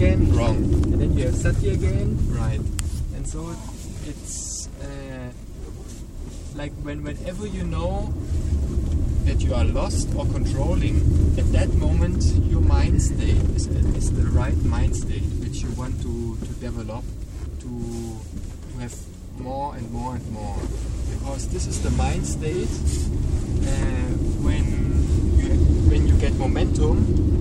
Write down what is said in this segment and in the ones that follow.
again, wrong. And then you have sati again, right. And so it's like whenever you know that you are lost or controlling, at that moment your mind state is the right mind state which you want to develop, to have more and more and more. Because this is the mind state when you get momentum,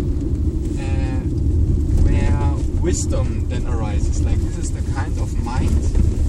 where wisdom then arises. Like this is the kind of mind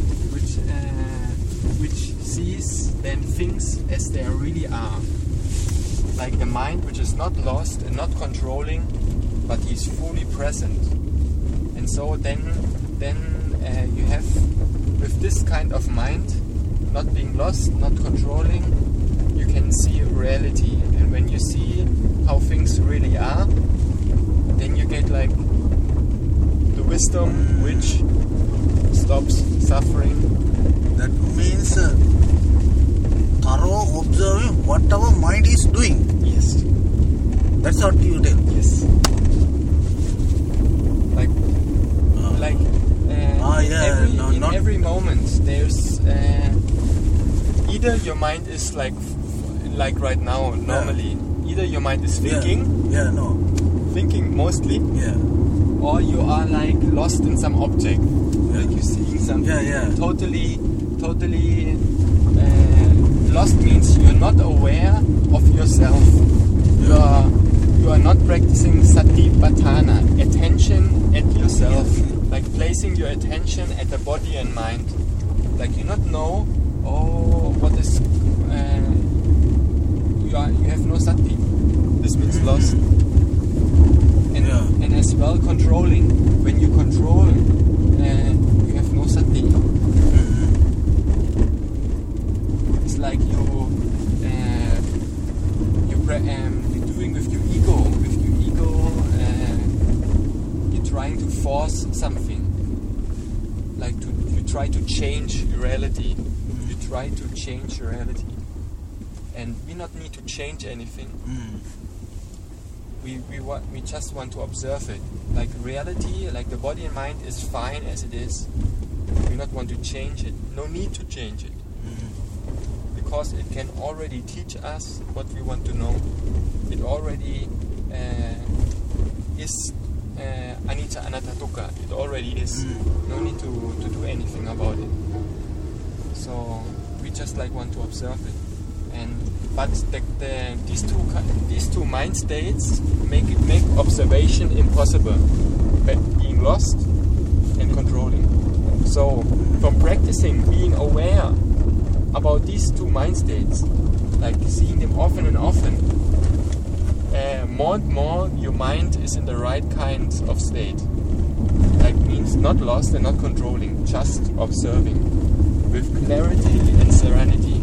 which sees then things as they really are. Like the mind which is not lost and not controlling, but is fully present. And so then you have, with this kind of mind, not being lost, not controlling, you can see reality. And when you see how things really are, then you get like the wisdom which stops suffering. That means thorough observing what our mind is doing. Yes. That's what you tell. Yes. Every moment there's either your mind is like right now normally, either your mind is thinking, thinking mostly, or you are like lost in some object, like you're seeing something totally lost. Means you're not aware of yourself. You are not practicing satipatthana, attention at yourself, like placing your attention at the body and mind. Like you not know, what is, you have no sati. This means lost. And as well controlling. When you control, you have no sati. It's like you're doing with your ego. You're trying to force something. Like you try to change reality. You try to change reality. And we not need to change anything. We just want to observe it. Like reality, like the body and mind is fine as it is. We not want to change it. No need to change it. Because it can already teach us what we want to know. It already is anicca anatta dukkha. It already is. No need to do anything about it. So we just like want to observe it. But these two mind states make observation impossible. Being lost and controlling. So from practicing being aware about these two mind states, like seeing them often and often, more and more your mind is in the right kind of state. Like means not lost and not controlling, just observing with clarity and serenity.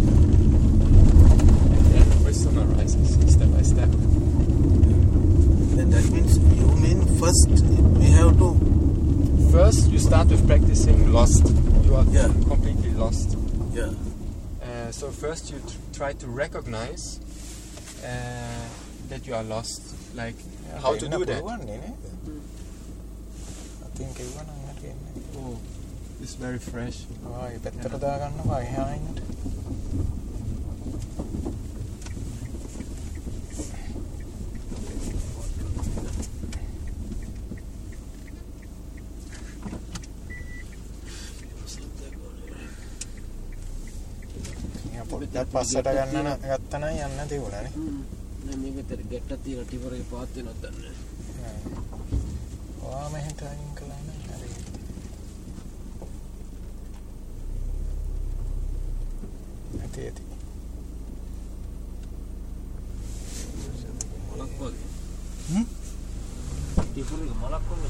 And then wisdom arises step by step. And that means you mean first we have to... First you start with practicing lost. You are completely lost. Yeah. So first you try to recognize that you are lost. Like how to do that. Oh, it's very fresh. පස්සට ගන්න ගත්තා නම් යන්න තිබුණානේ. දැන් මේක ගෙට්ටක් තියෙන ටිපරේ පාත් වෙනවද දන්නේ නැහැ. ඔයා මෙහෙට අයින් කළා නේද? හරි. ඇති. මොලක් වගේ. ටිපරේ මොලක් වගේ.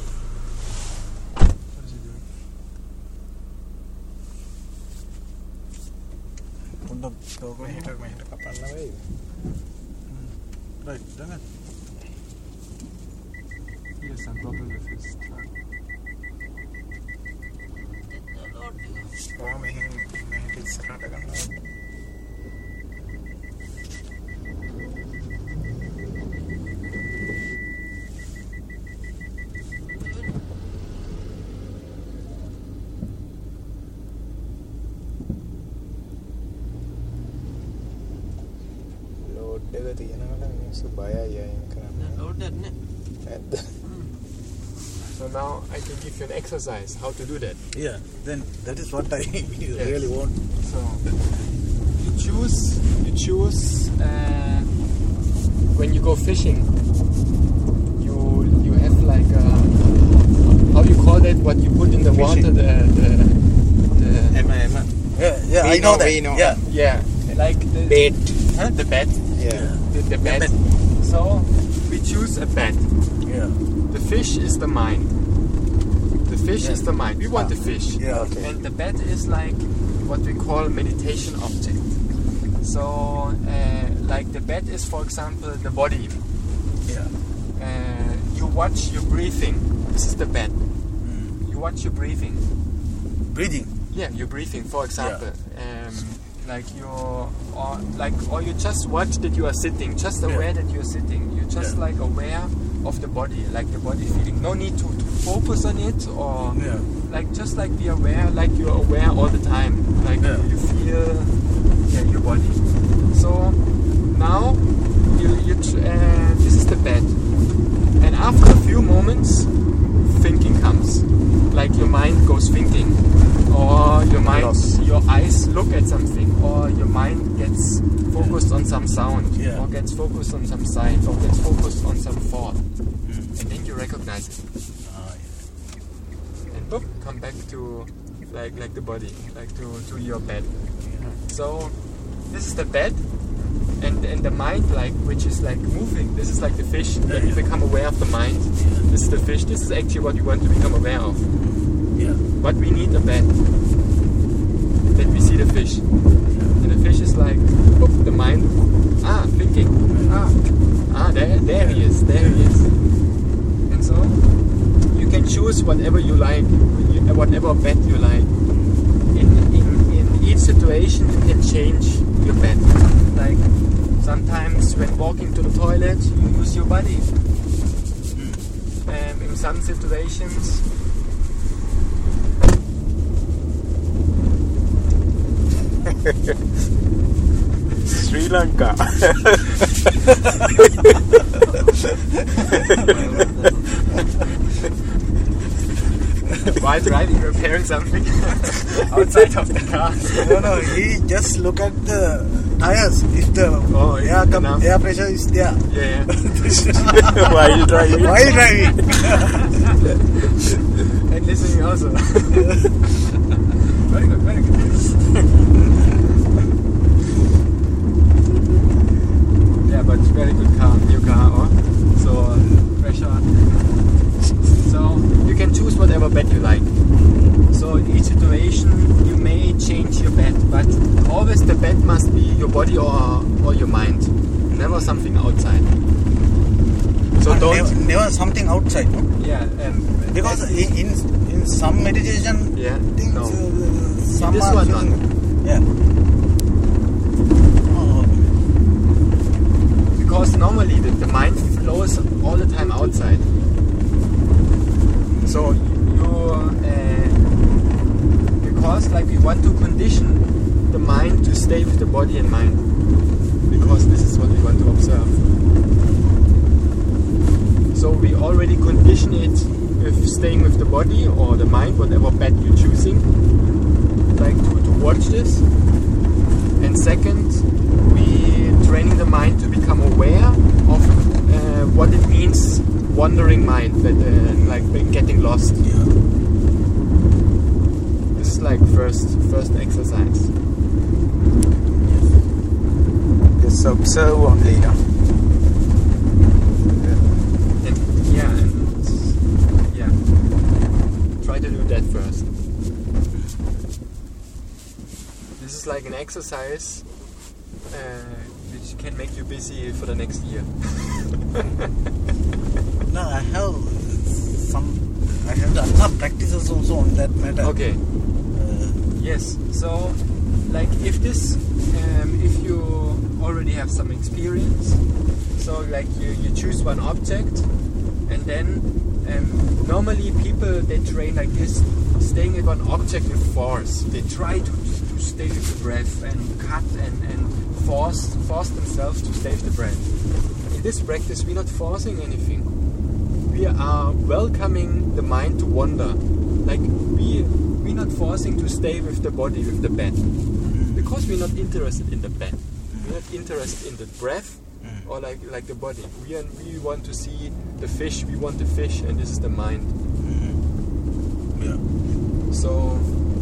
මෙහෙට කපන්න වෙයිද? Right, done it. Yes, I'm problem with his truck. ඔයා මෙහෙට ඉස්සරහට ගන්නවා. තියෙනකොට මිනිස්සු බයයි අයින් කරන්න. ලෝඩ් නැහැ. ඇත්ත. So now I can give you an exercise how to do that. Yeah, then that is what I really want. So you choose when you go fishing. You have like how you call that? What you put in the water? The Emma. Yeah, We I know know, that. we know. Yeah. like the Bait. Huh? The bed. Yeah. The bed. bed. So we choose a bed. Yeah. The fish is the mind. The fish Yeah. is the mind. We want the fish. Yeah, okay. And the bed is like what we call meditation object. So, like the bed is, for example, the body. Yeah. You watch your breathing. This is the bed. You watch your breathing. Breathing. Yeah, your breathing. For example, or you just watch that you are sitting. Just aware that you are sitting. You're just like aware of the body, like the body feeling. No need to focus on it or like just like be aware, like you're aware all the time. Like you feel your body. So now this is the bed, and after a few moments, thinking comes. Like your mind goes thinking, or your eyes look at something, or your mind gets focused on some sound, or gets focused on some sight, or gets focused on some thought, and then you recognize it, and boop, come back to like the body, like to your bed. So this is the bed, and the mind, like which is like moving. This is like the fish. Then you become aware of the mind. This is the fish. This is actually what you want to become aware of. Yeah. But we need a bed. Then we see the fish. And the fish is like, oh, the mind, thinking. There he is. And so, you can choose whatever you like, whatever bed you like. In each situation, you can change your bed. Like, sometimes when walking to the toilet, you use your body. In some situations, Sri Lanka. while driving, repairing something outside of the car. No, he just look at the tires. If the air pressure is there. Yeah. While driving. And listening also. Very good. Yeah, but very good car, new car, so pressure. So you can choose whatever bed you like. So in each situation you may change your bed, but always the bed must be your body or your mind, never something outside. So never something outside, no? Yeah, because in some meditation things, no. Some this are one using, not. Yeah. Because normally the mind flows all the time outside. So because like we want to condition the mind to stay with the body and mind, because this is what we want to observe. So we already condition it with staying with the body or the mind, whatever bed you're choosing, like to watch this. And second, we training the mind to become aware of what it means wandering mind, that like getting lost. This is like first exercise. Just observe only, no? Try to do that first. This is like an exercise which can make you busy for the next year. No, I have done some practices also on that matter. Okay. Yes. So, like if you already have some experience, so like you choose one object, and then normally people, they train like this, staying in one object with force. They try to stay with the breath and cut and force themselves to save the breath. In this practice, we're not forcing anything. We are welcoming the mind to wander. Like we're not forcing to stay with the body, with the bed, because we're not interested in the bed. We're not interested in the breath or like the body. We want to see the fish. We want the fish, and this is the mind. Yeah. So.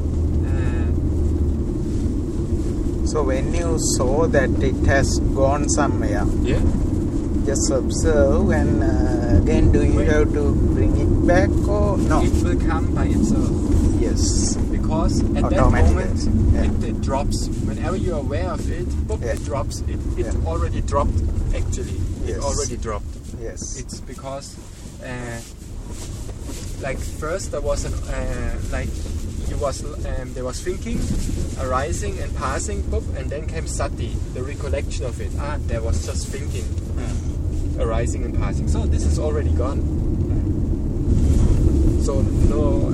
So when you saw that it has gone somewhere, Yeah. just observe and again do you have to bring it back or no? It will come by itself. Yes. Because at that Automatically. moment it drops. Whenever you are aware of it, boop, it drops. It already dropped actually. Yes. It already dropped. Yes. It's because like first there was there was thinking arising and passing, boop, and then came sati, the recollection of it. There was just thinking arising and passing. So this is already gone. So no,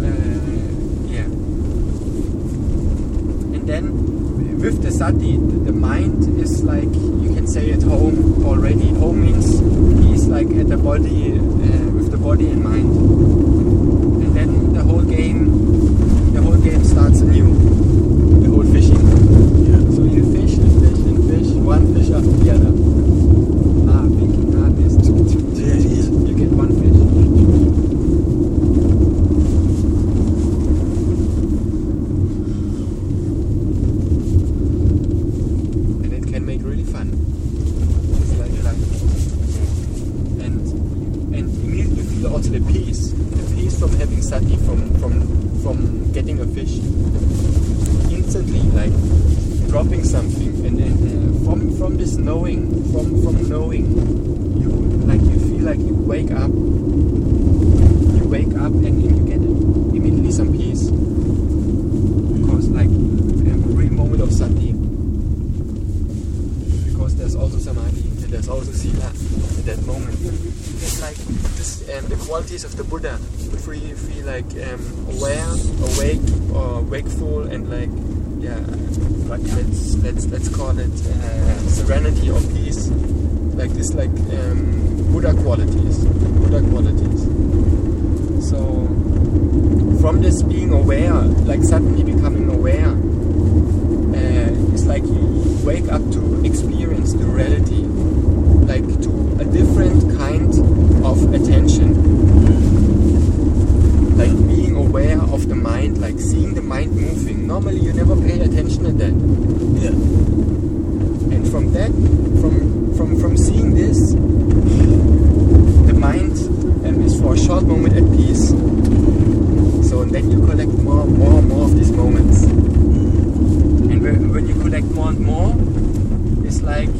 and then with the sati, the mind is like, you can say, at home already. Home means he's like at the body, with the body in mind. And then the whole game starts anew. The whole fishing. Yeah. So you fish and fish and fish, one fish after the other. Thinking this. You get one fish. And it can make really fun. It's like and immediately you feel also the peace from having sati, from getting a fish. Instantly, like dropping something, and from this knowing, from knowing, you feel like you wake up and you get immediately some peace, because like a real moment of sati, because there's also samadhi and there's also sila at that moment. You get like this, the qualities of the Buddha. You feel like aware, awake, or wakeful, and like let's call it serenity or peace, like this, like Buddha qualities. So from this being aware, like suddenly becoming aware, it's like you wake up to experience the reality, like to a different kind of attention. Like being aware of the mind, like seeing the mind moving. Normally you never pay attention to that. Yeah. And from that, from seeing this, the mind is for a short moment at peace. So then you collect more of these moments. And when you collect more and more, it's like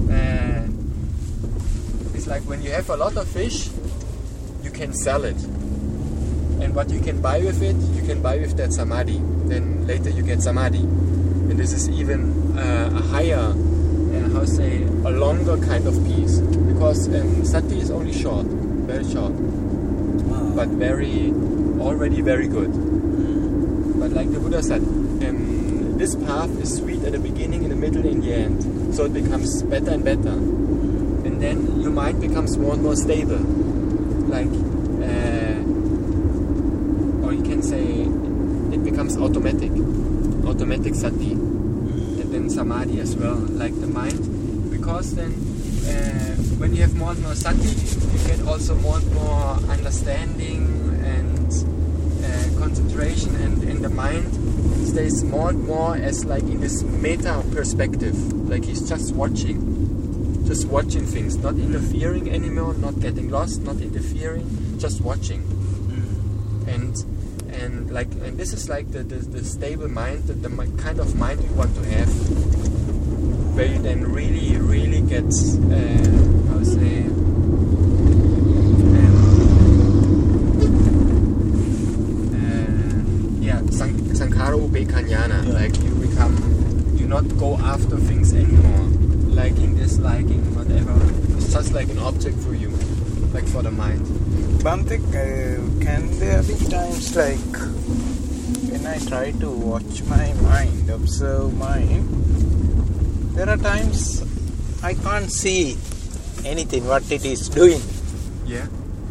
when you have a lot of fish, you can sell it. And what you can buy with it, you can buy with that samadhi. Then later you get samadhi. And this is even a higher, a longer kind of peace. Because sati is only short, very short. But already very good. But like the Buddha said, this path is sweet at the beginning, in the middle, in the end. So it becomes better and better. And then your mind becomes more and more stable. Like, or you can say it becomes automatic sati, and then samadhi as well, like the mind, because then when you have more and more sati, you get also more and more understanding and concentration, and the mind stays more and more as like in this meta perspective, like he's just watching things, not interfering anymore, not getting lost, not interfering, just watching. And this is like the stable mind, the kind of mind we want to have, where you then really get sankhara ubekanyana, like you not go after things anymore, liking, disliking, whatever. It's just like an object for you, like for the mind. Bantik, can there be times like when I try to watch my mind, observe mind, There are times I can't see anything what it is doing. Yeah.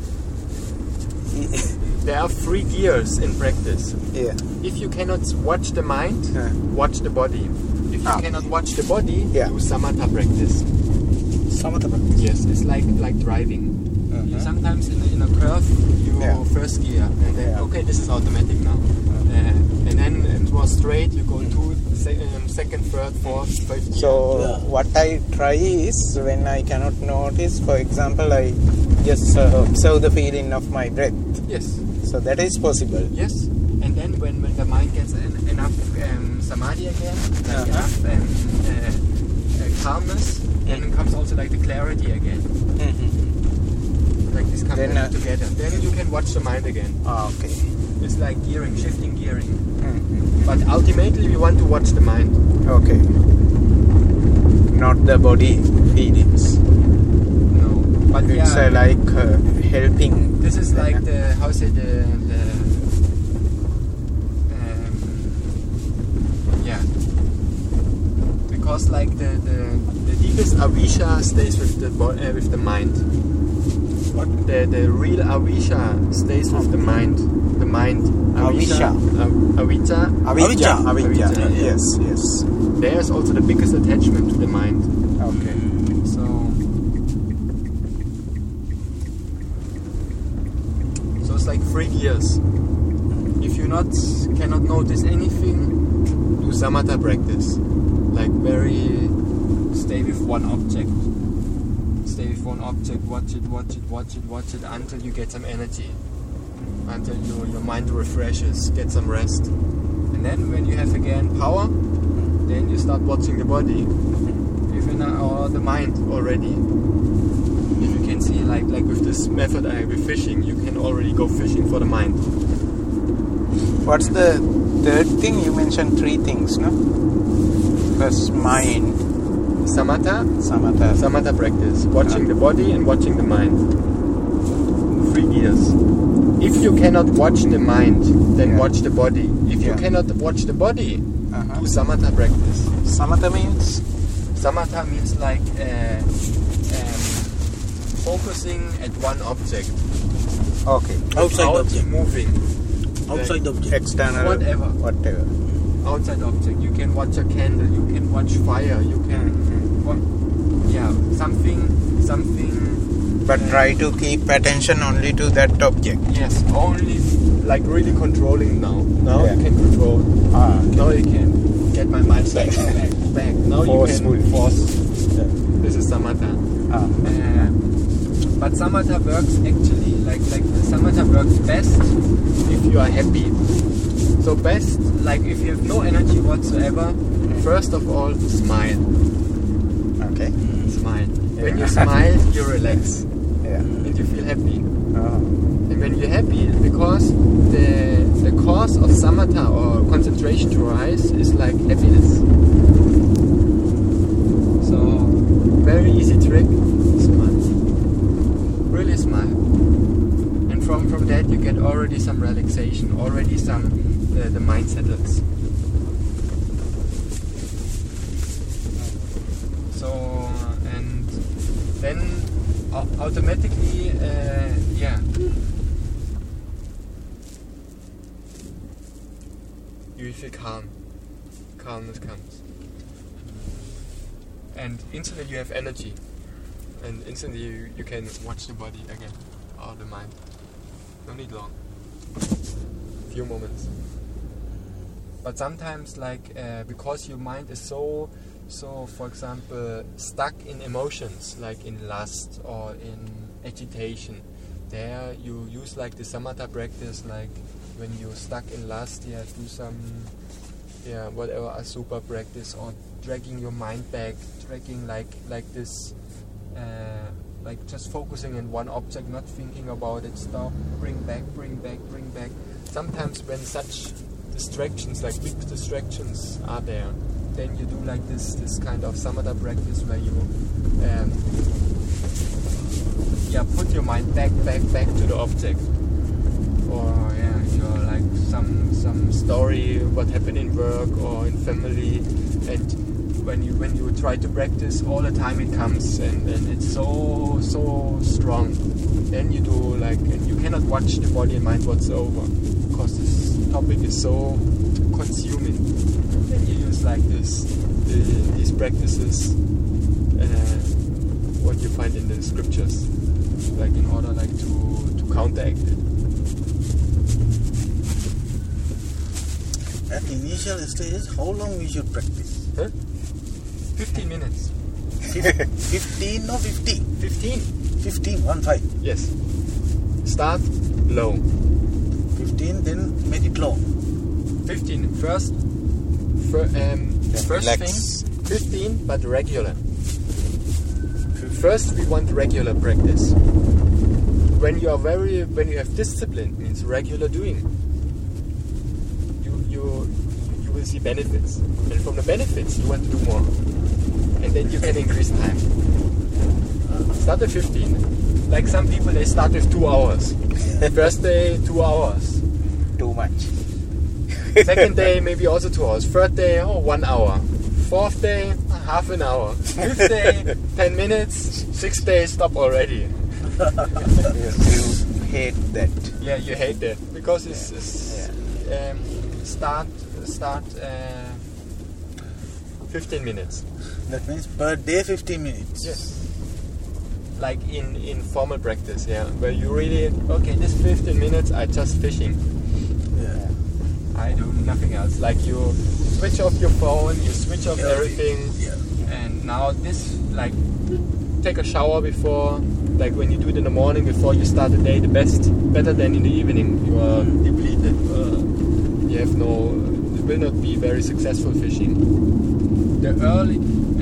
There are 3 gears in practice. Yeah. If you cannot watch the mind, watch the body. If you cannot watch the body, do samatha practice. Samatha practice. Yes, it's like driving. You sometimes in a curve, you first gear, and then okay, this is automatic now. And then it was straight, you go to second, third, fourth, fifth gear. So what I try is, when I cannot notice, for example, I just observe the feeling of my breath. Yes. So that is possible. Yes. And then when the mind gets enough samadhi again, like enough calmness, then it comes also like the clarity again. Like this comes together. Then you can watch the mind again. Okay. It's like gearing, shifting gearing. But ultimately we want to watch the mind. Okay. Not the body feelings. No. But it's like helping. This is like the, how say because like the deepest avisha stays with the mind. What? The real avisha stays with the mind. The mind. Avisha. Avijja. Yes. There's also the biggest attachment to the mind. Okay. So it's like 3 gears. If you cannot notice anything, do samatha practice. Like stay with one object. Stay with one object, watch it until you get some energy. Until your mind refreshes, get some rest. And then when you have again power, then you start watching the body. Or the mind already. If you can see like with this method with fishing, you can already go fishing for the mind. What's the third thing? You mentioned 3 things, no? First, mind. Samatha practice. Watching the body and watching the mind. 3 gears. If you cannot watch the mind, then watch the body. If you cannot watch the body, do samatha practice. Samatha means? Samatha means like focusing at one object. Okay. Outside the object. Moving. Outside the object. External. Whatever. Outside object. You can watch a candle. You can watch fire. You can something. But try to keep attention only to that object. Yes, only like really controlling now. Now you can control. Now you can get my mind back. Now Forceful. You can force. This is samatha. But samatha works actually like samatha works best if you are happy. So best, like if you have no energy whatsoever, first of all, smile. Okay. Smile. When you smile, you relax. And you feel happy. And when you're happy, because the cause of samatha or concentration to rise is like happiness. So very easy trick, smile. Really smile. And from that you get already some relaxation, already the mind settles. So and then automatically you feel calmness comes, and instantly you have energy, and instantly you can watch the body again or the mind. No need long, few moments. But sometimes because your mind is so for example stuck in emotions, like in lust or in agitation, there you use like the samatha practice, like when you're stuck in lust, do some whatever asubha practice, or dragging your mind back, dragging like this, like just focusing in one object, not thinking about it, stop, bring back. Sometimes when such distractions, like big distractions are there, then you do like this kind of samatha practice where you put your mind back to the object, or you're like some story what happened in work or in family, and when you try to practice all the time, it comes and it's so strong. Then you do like, and you cannot watch the body and mind whatsoever because this topic is so consuming. Then you use like these practices, what you find in the scriptures, like in order like to counteract it. At initial stage, how long we should practice? 15 minutes. 15 or 50? 15. 15, 1-5. Yes. Start low. 15, then make it low. 15. First relax. thing, 15, but regular. First, we want regular practice. When you have discipline, means regular doing. You will see benefits, and from the benefits, you want to do more, and then you can increase time. Start at 15. Like some people, they start with 2 hours. First day, 2 hours. Too much. Second day, maybe also 2 hours. Third day, 1 hour. Fourth day, half an hour. Fifth day, 10 minutes. Sixth day, stop already. You hate that. Yeah, you hate that because it's start 15 minutes. That means per day 15 minutes. Yes. Like in formal practice, yeah, where you really, okay, this 15 minutes I just fishing. Yeah. I do nothing else. Like you switch off your phone, you switch off everything, and now this, like, take a shower before, like when you do it in the morning before you start the day, better than in the evening. You are depleted. You have it will not be very successful fishing. The early,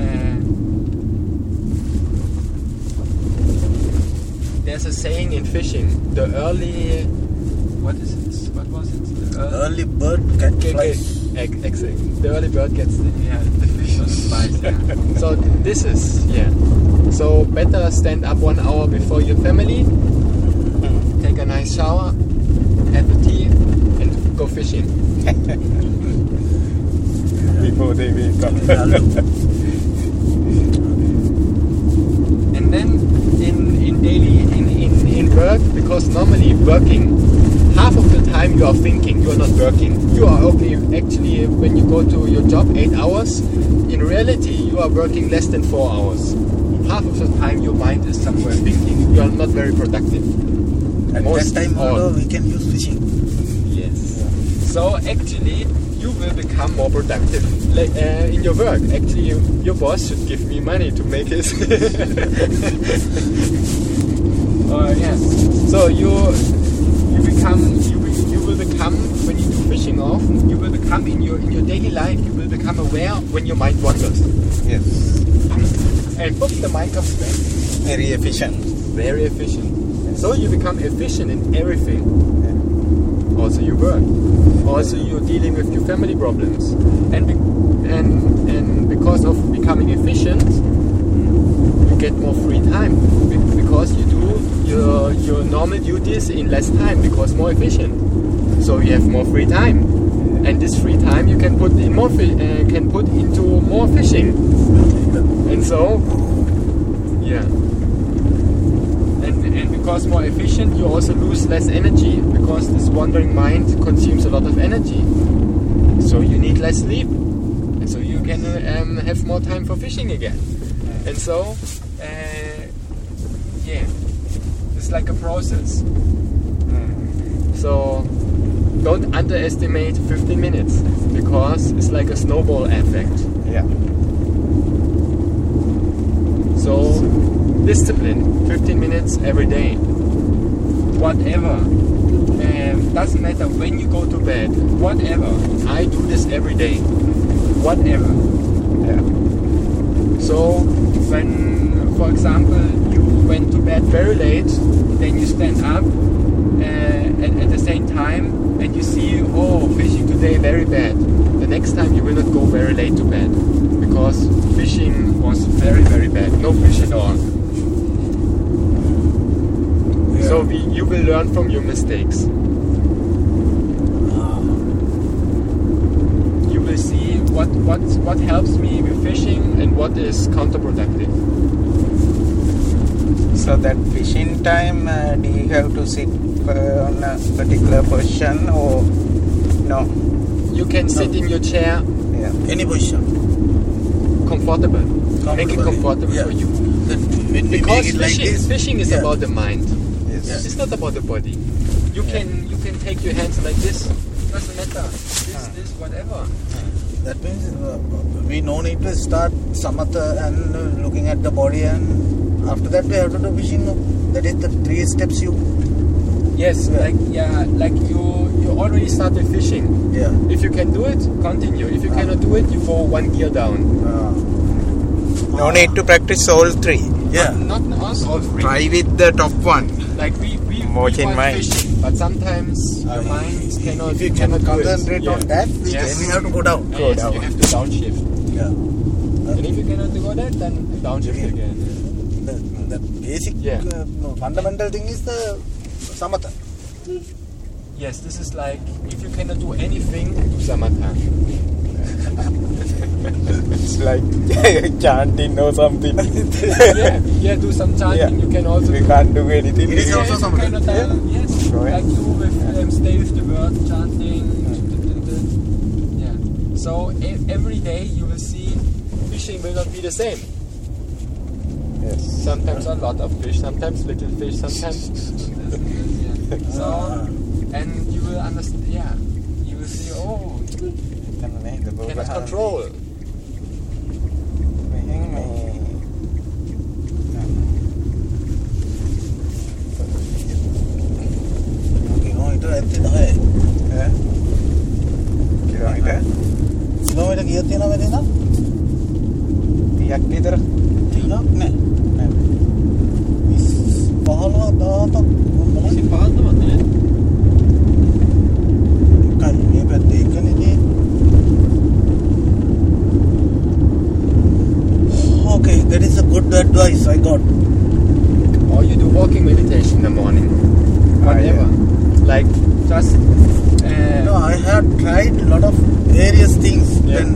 there's a saying in fishing, the early, what is it? What was it? The Early bird flies. Exactly. The early bird gets the fish on the flies. Yeah. So this is, so better stand up 1 hour before your family, take a nice shower, have a tea, and go fishing. Before they wake up. And then in daily, in work, because normally working, half of the time you are thinking, you are not working. You are actually, when you go to your job 8 hours, in reality you are working less than 4 hours. Half of the time your mind is somewhere thinking. You are not very productive. At that time also we can use fishing. Yes. So actually you will become more productive in your work. Actually your boss should give me money to make his yes. So you will become, when you do fishing often, you will become in your daily life, you will become aware when your mind wanders. Yes. And book the mind comes back. Very efficient. Very efficient. So you become efficient in everything. Also your work. Also you're dealing with your family problems. And because of becoming efficient, you get more free time. Because you do your normal duties in less time, because more efficient. So you have more free time. And this free time you can put in into more fishing. And so, and because more efficient, you also lose less energy, because this wandering mind consumes a lot of energy. So you need less sleep, and so you can have more time for fishing again. And so, it's like a process. So don't underestimate 15 minutes, because it's like a snowball effect. Yeah. So discipline, 15 minutes every day. Whatever. Doesn't matter when you go to bed. Whatever. I do this every day. Whatever. Yeah. So when, for example, you went to bed very late, then you stand up at the same time and you see, fishing today very bad. The next time you will not go very late to bed, because fishing was very, very bad. No fish at all. Yeah. So you will learn from your mistakes. You will see what helps me with fishing and what is counterproductive. So that fishing time, do you have to sit on a particular position or no? You can sit in your chair, Yeah. Any position. comfortable. Make it comfortable Yeah. for you. Then when we Because make it like this, fishing is yeah. about the mind. Yes. Yeah. It's not about the body. You can take your hands like this. Doesn't matter. This, whatever. That means we no need to start samatha and looking at the body, and after that we have to do fishing. No? That is the 3 steps you. Yes, Yeah. like you already started fishing. Yeah. If you can do it, continue. If you cannot do it, you go 1 gear down. No need to practice all 3. Yeah. Not all three. Try with the top one. Like we Watch in want mind. fishing, but sometimes your mind cannot. If you cannot cannot do it. concentrate Yeah. on that, Yes. then you have to go down. Yes, you have to downshift. Yeah. And if you cannot do that, then downshift again. The basic Yeah. fundamental thing is the samatha. Yes, this is like if you cannot do anything, do samatha. It's like chanting or something. yeah, do some chanting. Yeah. You can also. We can't do anything. It is also you samatha. cannot, yes, Right. like you with stay with the word chanting. Yeah. So every day you will see fishing will not be the same. Yes. Sometimes a lot of fish, sometimes little fish, sometimes. Yeah. So, and you will understand. Yeah, you will see. Oh, cannot control. Kilometre ඇත්තේ 10යි. Kilometre kilometre කීයක් තියෙනවද මෙතන? 30ක් විතර. 30ක් නෑ. 15 15 තමයි නේ. කයි මේ පැත්තේ එකනේ තියෙන්නේ. Okay, that is a good advice I got. Or you do walking meditation in the morning. Whatever. Like just. No, I have tried a lot of various things. Yeah. Then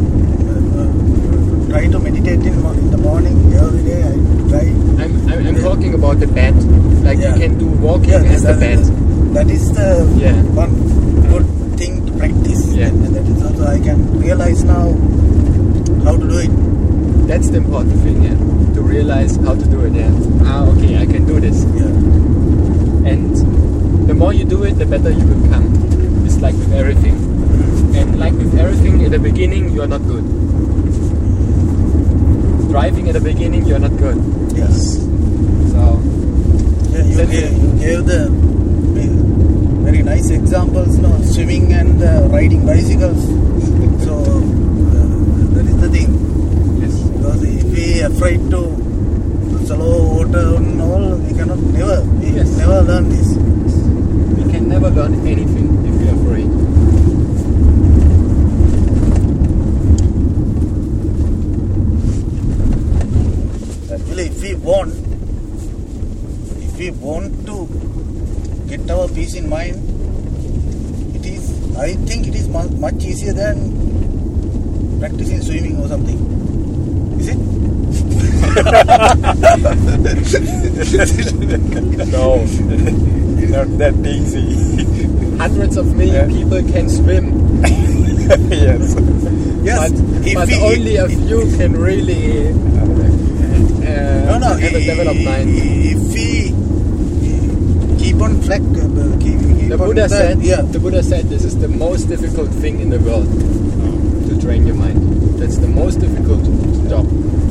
try to meditate in the morning every day. I try. I'm talking about the bed. Like Yeah. you can do walking as the bed. That is the Yeah. one good thing to practice. Yeah. And that is also I can realize now how to do it. That's the important thing, yeah. To realize how to do it, yeah. Okay, I can do this. Yeah. And the more you do it, the better you will become. It's like with everything. And like with everything, in the beginning, you are not good. Driving at the beginning, you are not good. Yes. So, Yeah, you gave the very nice examples, no? Swimming and riding bicycles. So that is the thing. yes. Because if we are afraid to slow water and all, we cannot Yes. never learn this. We can never learn anything if we are afraid. Actually, if we want to get our peace in mind, I think it is much easier than practicing swimming or something. Is it? No, not that easy. Hundreds of million people can swim. Yes. Yes. But only a few can really No, have a developed mind. If we keep on track, The Buddha said, yeah. the Buddha said this is the most difficult thing in the world to train your mind. That's the most difficult job.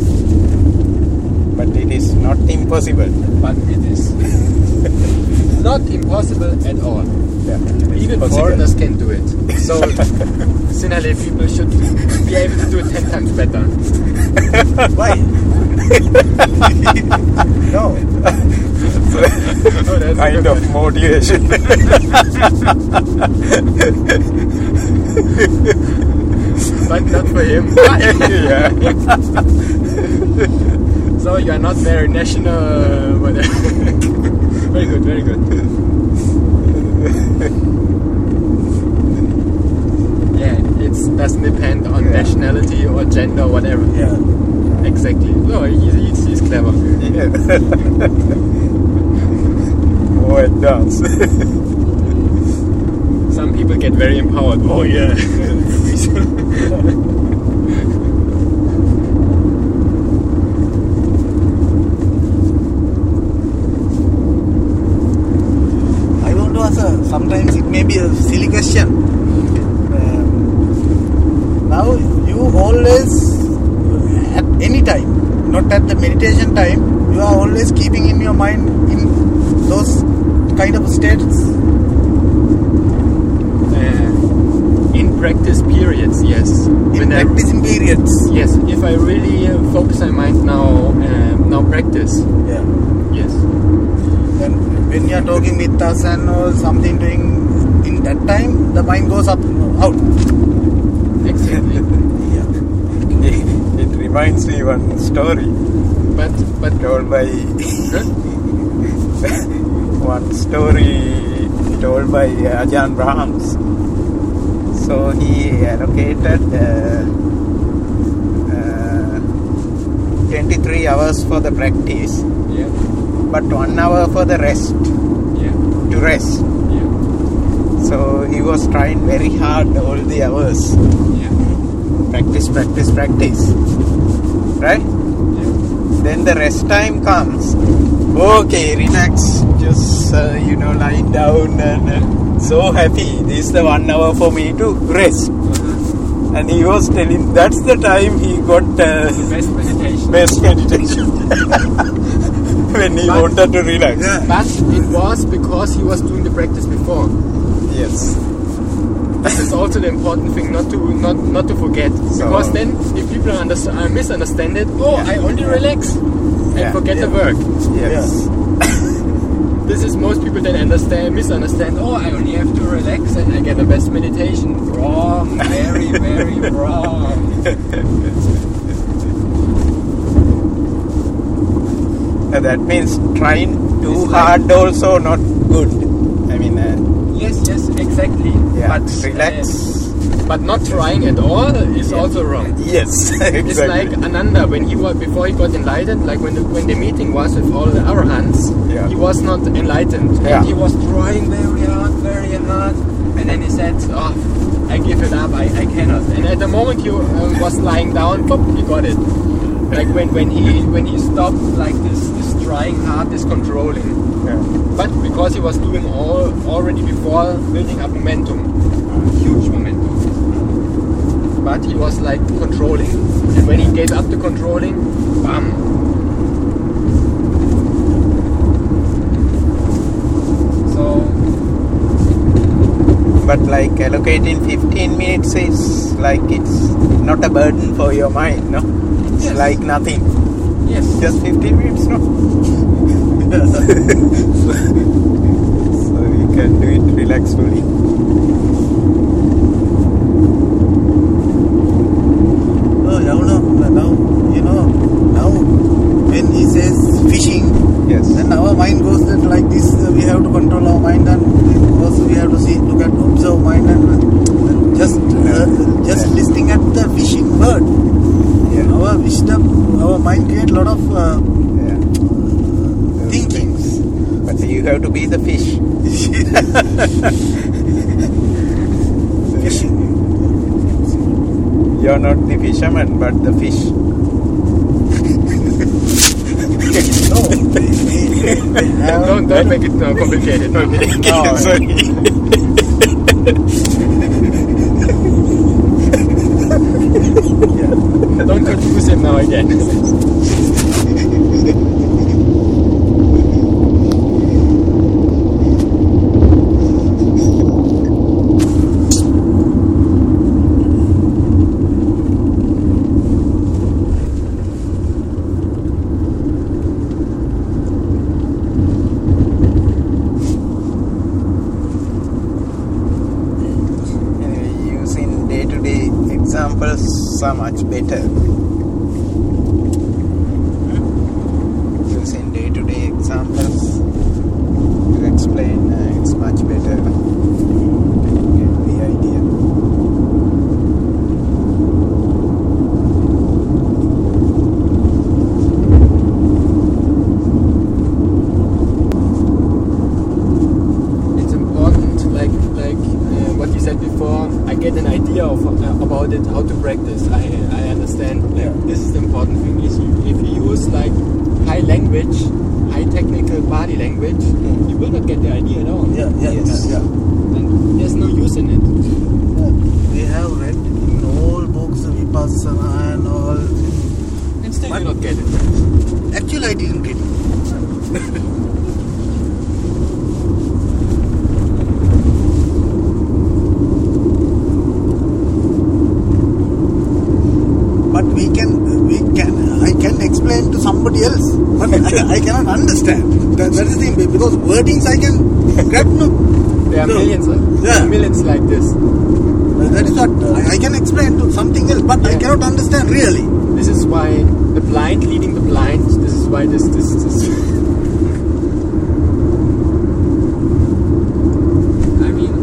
But it is not impossible. But it is not impossible at all. Yeah. Even Possible. foreigners can do it. So Sinhalese people should be able to do it 10 times better. Why? No. Oh, that's a Kind good of one. motivation. But not for him. Yeah. So you are not very national. Whatever. Very good, very good. Yeah, doesn't depend on nationality or gender or whatever. Yeah. Exactly. No, he's clever. Yeah. More advanced. Some people get very empowered. Oh yeah. I want to ask sometimes it may be a silly question. Now you always, at any time, not at the meditation time, you are always keeping in your mind in those kind of states. In practice periods, yes. In practicing periods. Yes, if I really focus my mind now practice. Yeah. Yes. And when you are talking with us and or something doing in that time, the mind goes up, out. Exactly. It reminds me one story. But told by huh? one story told by Ajahn Brahms. So he allocated 23 hours for the practice, Yeah. but 1 hour for the rest, Yeah. to rest. Yeah. So he was trying very hard all the hours. Yeah. Practice. Right? Yeah. Then the rest time comes. Okay, relax. Just, lying down and so happy. This is the 1 hour for me to rest. And he was telling that's the time he got Best meditation. best meditation. When he wanted to relax. Yeah. But it was because he was doing the practice before. Yes. This is also the important thing not to forget. So- Because then if people misunderstand it, I only relax and Yeah. forget the work. Yes. This is most people then misunderstand. I only have to relax and I get the best meditation. Wrong, very, very wrong. That means trying too hard also not good. I mean, Yes, exactly. yeah, But relax. But not trying at all is also wrong. Yes, exactly. It's like Ananda before he got enlightened, like when the meeting was with all the arahants, Yeah. he was not enlightened. Yeah. And he was trying very hard, and then he said, I give it up, I cannot. And at the moment he was lying down, pop, he got it. Like when he stopped like this trying hard, this controlling. Yeah. But because he was doing already before building up momentum, huge momentum. But he was like controlling, and when he gave up the controlling, bam. So, But like allocating 15 minutes is like it's not a burden for your mind, no? It's Yes. like nothing. yes, Just 15 minutes, no? So you can do it relaxfully. Now when he says fishing, Yes. then our mind goes that like this. We have to control our mind, and also we have to observe mind, and just listening at the fishing bird. Yeah. Our wisdom, our mind create a lot of Yeah. Those thinking. things. But you have to be the fish. Fishing. You're not the fisherman, but the fish. No, they have. don't make it complicated. Oh, sorry. Don't confuse him now again. Using day-to-day examples are much better. Using day-to-day examples to explain, it's much better. Get the idea. get an idea of about it, how to practice. I understand. Like, Yeah. this is the important thing. If you use like high language, high technical body language, you will not get the idea at all. Yeah, yeah, Yes. yeah, yeah. And there's no use in it. We have read in all books Vipassana and all. And still But- you not get it. Actually, I didn't get it. But I can explain to somebody else, but I cannot understand. That is the thing, because wordings I can grab, no. There are So, millions, millions like this. That is what I can explain to something else, but I Yeah. cannot understand really. This is why the blind leading the blind. This is why this. I mean,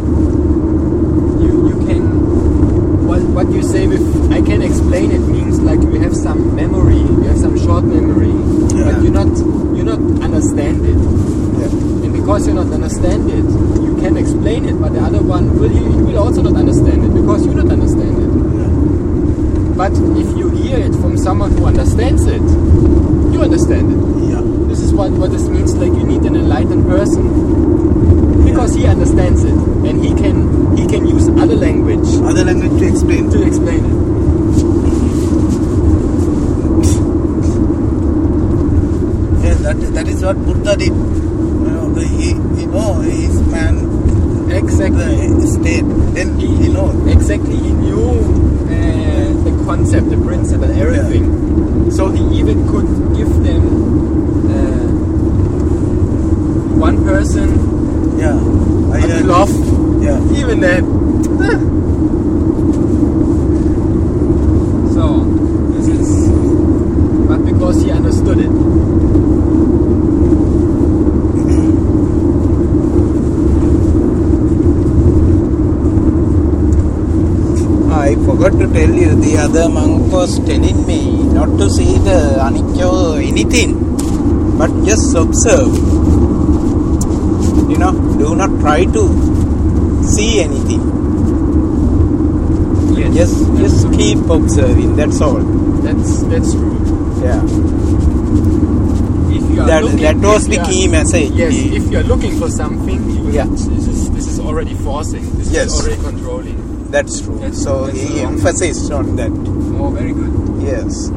you can. What you say with I can explain it means like you have some memory, you have some short memory, but Yeah. you not understand it. Yeah. And because you not understand it, you can explain it, but the other one you will also not understand it because you not understand it. But if you hear it from someone who understands it, you understand it. Yeah. This is what this means. Like you need an enlightened person because he understands it and he can use other language Other language to explain. to explain it. Yeah, that is what Buddha did. His man Exactly. the state. Then he knows. Exactly. He knew the concept, the principle, everything. So he even could give them one person Yeah. a cloth. Yeah. Even that. So this is, but because he understood it. I forgot to tell you, the other monk was telling me not to see the anicca or anything, but just observe. Do not try to see anything. Yes, Just keep observing. That's all. that's true. Yeah. If you are That looking, was if the you are- key message. Yes, if you are looking for something, you will, Yeah. this is already forcing. This Yes. is already controlling. That's true. That's- So that's he wrong. emphasized on that. Oh, very good. Yes.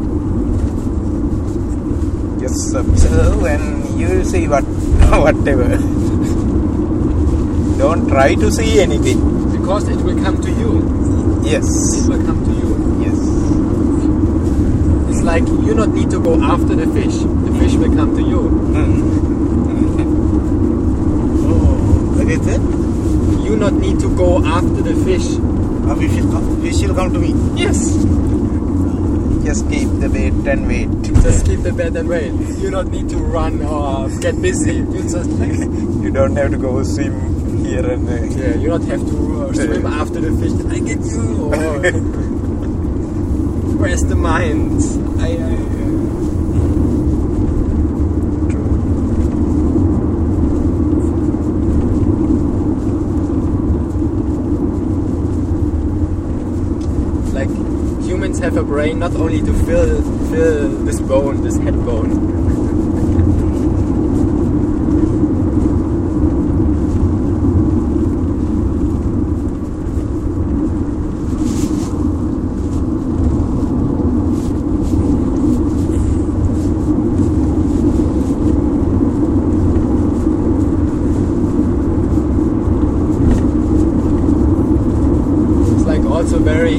Just observe and you will see whatever. Don't try to see anything. Because it will come to you. Yes. It will come to you. Yes. It's like you not need to go after the fish. The fish will come to you. Oh, that is it. You not need to go after the fish. Fish will come to me. Yes. Just keep the bait and wait. Just keep the bed and wait. You not need to run or get busy. You just You don't have to go swim here and there. yeah. You not have to swim after the fish. I get you. Or where's the mind? Like humans have a brain not only to fill this bone, this head bone. It's like also very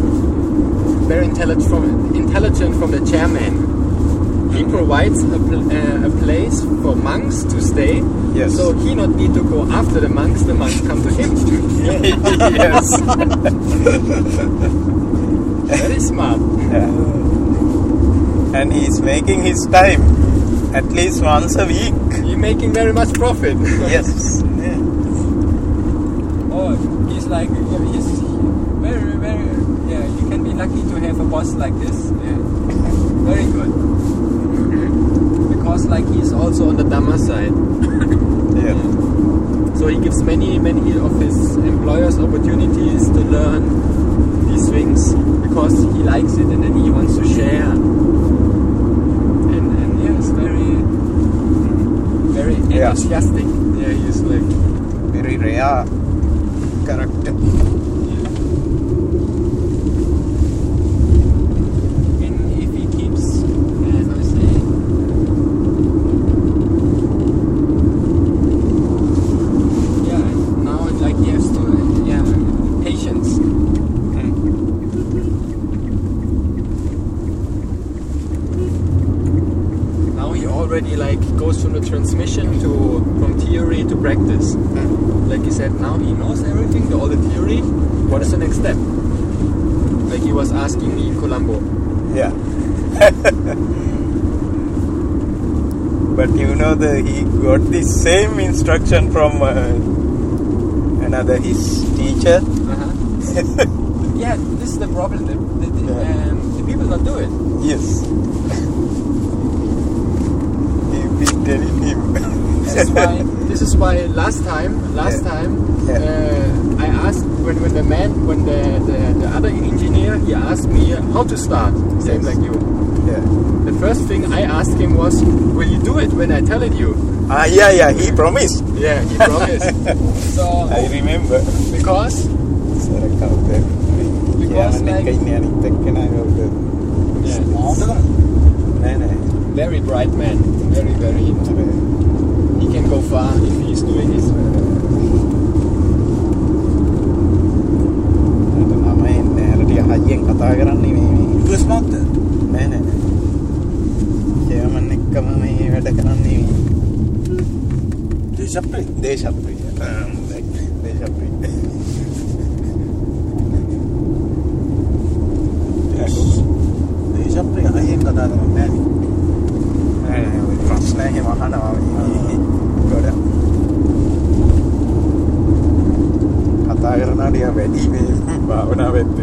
intelligent from the chairman. He provides a place for monks to stay. Yes. So he not need to go after the monks come to him. Yes. Very smart. And he's making his time at least once a week. You're making very much profit. Yes. Yeah. Oh, he's like, he's very, very, you can be lucky to have a boss like this. Yeah. Very good. because like he's also on the Dhamma side. Yeah. So he gives many of his employers opportunities to learn these things because he likes it and then he wants to share. And yeah, it's very enthusiastic. Yeah, he's like Very rare character. And if he keeps, as I say, yeah, now like he has to, patience. Now he already like goes from the transmission from theory to practice. Like he said, now he knows everything, all the theory. What is the next step? Like he was asking me in Colombo. Yeah. But you know he got the same instruction from another his teacher. Yeah, this is the problem. The people don't do it. Yes. You've been telling him. This is why last time I asked when the other engineer, he asked me how to start, same like you. Yeah. The first thing I asked him was, will you do it when I tell it you? Yeah, he promised. Yeah, he promised. So I remember. because like very bright man, very he can go far if he's doing it. US මාත්ද? නෑ. චේර්මන් එක්කම මේ වැඩ කරන්නේ දේශප්‍රිය. දේශප්‍රිය. දේශප්‍රිය අයියෙන් කතා කරන්නේ නෑනේ. නෑ ඔය ප්‍රශ්න එහෙම අහනවා මේ ගොඩක්. කතා කරනවා ටික වැඩි මේ භාවනාවෙත්.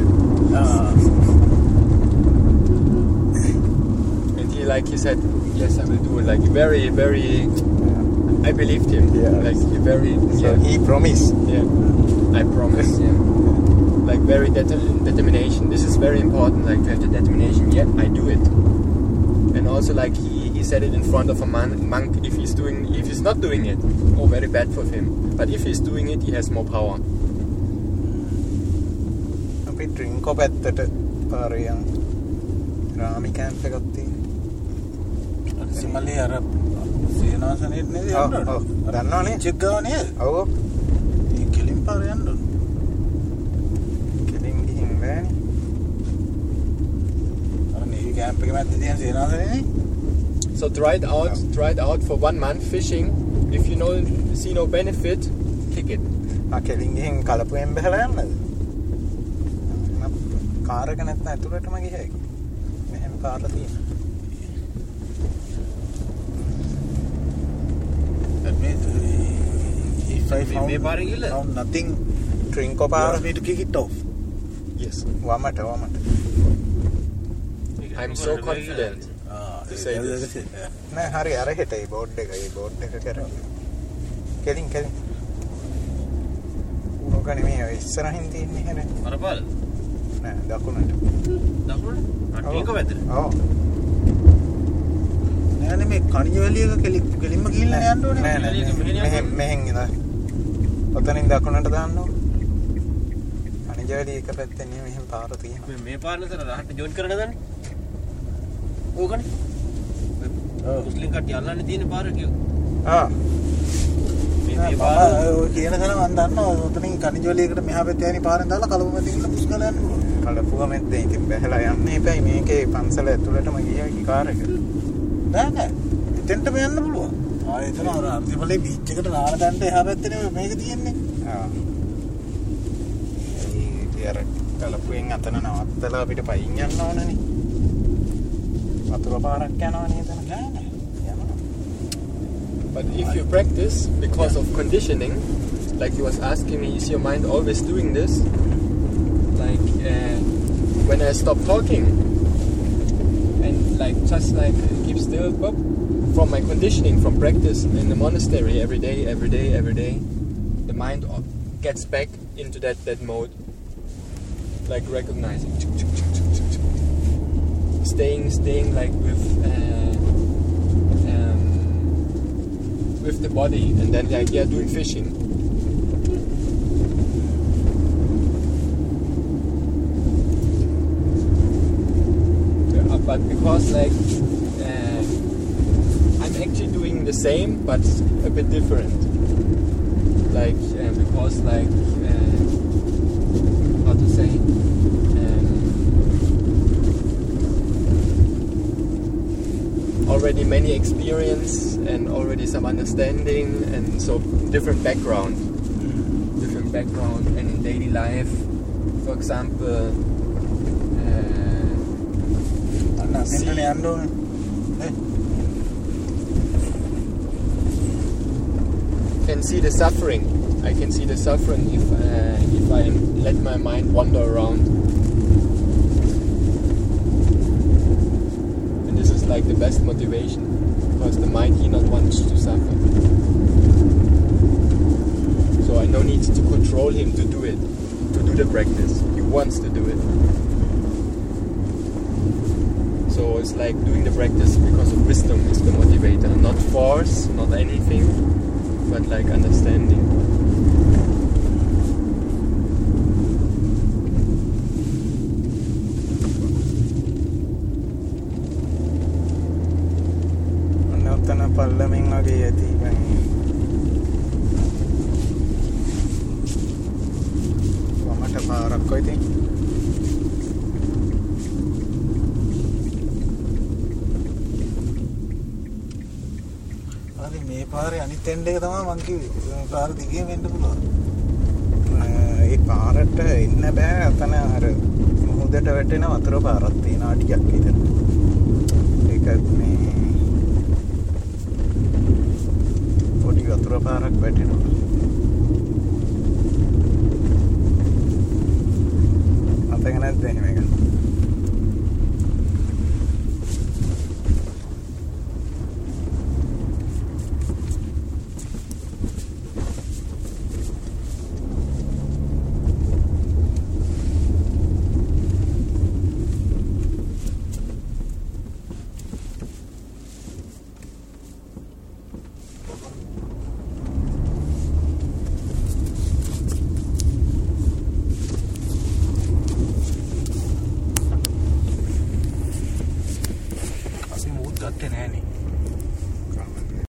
Like he said, yes, I will do it. Like very, I believed him. Yeah. Like very. So he promised. Yeah, I promise. Yeah. Like very determination. This is very important. Like to have the determination. Yeah, I do it. And also like he said it in front of a monk. If he's not doing it, oh, very bad for him. But if he's doing it, he has more power. අපි drink ඔප් ඇත්තට පාරේ යන රාමි camp එකක් තියෙනවා. සිමලේ අර සේනාසනෙත් නේද යන්න ඕන. දන්නවනේ. චෙක් ගාව නේද? ඔව්. මේ කෙලින් පාර යන්න ඕන. කෙලින් ගිහින් බෑනේ. අර නේවි කැම්ප් එක මැද්දේ තියෙන සේනාසනේ. So try it out for 1 month fishing. If you see no benefit, kick it. කෙලින් ගිහින් කලපුවෙන් බහලා යන්නද? කාර් එක නැත්නම් ඇතුළටම ගිය හැකි. මෙහෙම කාර්ල තියෙනවා. If I found nothing, drink you want me to kick it off? Yes. වමට. I'm so confident to say this. නෑ හරි අර හෙට ඒ බෝඩ් එක කරා. කෙලින්. ඕකනේ මේ ඉස්සරහින් තියෙන්නේ හැර. අරපාල. නෑ දකුණට. ටික වැදද? ඔව්. නෑනේ මේ කණිය වැලිය එක කෙලින්ම ගිහිල්ලා යන්න ඕනේ. නෑ මෙහෙන් ඉඳලා. ඔතනින් දකුණට දාන්න ඕන. කණිය වැලිය එක පැත්තෙන් මෙහෙම පාර තියෙනවා. මේ පාර නතර රහට ජොයින් කරන්න දන්නේ. ඕකනේ. මුස්ලිම් කට්ටිය අල්ලන්නේ තියෙන පාර කිව්වා. මේ පාර ඔය කියන තැන මම දන්නවා. ඔතනින් කණිය වැලිය එකට මෙහා පැත්තේ යන්නේ පාරෙන් දාලා කලබු මැදින් ඉන්න පුස්කල යන්න ඕන. කලපුව මැද්දේ ඉතින් බැහැලා යන්නේ එපයි මේකේ පන්සල ඇතුළටම ගියා කාර් එක. නෑ එතෙන්ටම යන්න පුළුවන්. එතන අර අර්ධිපලේ බීච් එකට නාල ගන්න එහා පැත්තේ මේක තියෙන්නේ. ඒ අර කලපුවෙන් අතන නවත්තලා අපිට පයින් යන්න ඕනනේ. වතුර පාරක් යනවනේ එතන. නෑ. But if you practice because of conditioning, like he was asking me, is your mind always doing this? Like when I stop talking and like just like keep still. But from my conditioning, from practice in the monastery every day, the mind gets back into that mode, like recognizing, staying like with the body, and then like doing fishing. But because like I'm actually doing the same but a bit different, like because like how to say, already many experience and already some understanding, and so different background and in daily life, for example, can see the suffering. I can see the suffering if I let my mind wander around. And this is like the best motivation, because the mind he not wants to suffer. So I no need to control him to do it, to do the practice. He wants to do it. So it's like doing the practice because of wisdom is the motivator, not force, not anything, but like understanding. Annotana pallamen wage yati ban. Wamata paarak ko itin. මේ පාරේ අනිත් end එක තමයි මං කිව්වේ. මේ පාර දිගේම එන්න පුළුවන්. ඒ පාරට එන්න බෑ. අතන අර මුහුදට වැටෙන වතුර පාරක් තියෙනවා ටිකක් විතර. ඒකත් මේ පොඩි වතුර පාරක් වැටෙනවා. මතක නැද්ද එහෙම එකක්? අසේ මුත් ගත්තේ නෑනේ.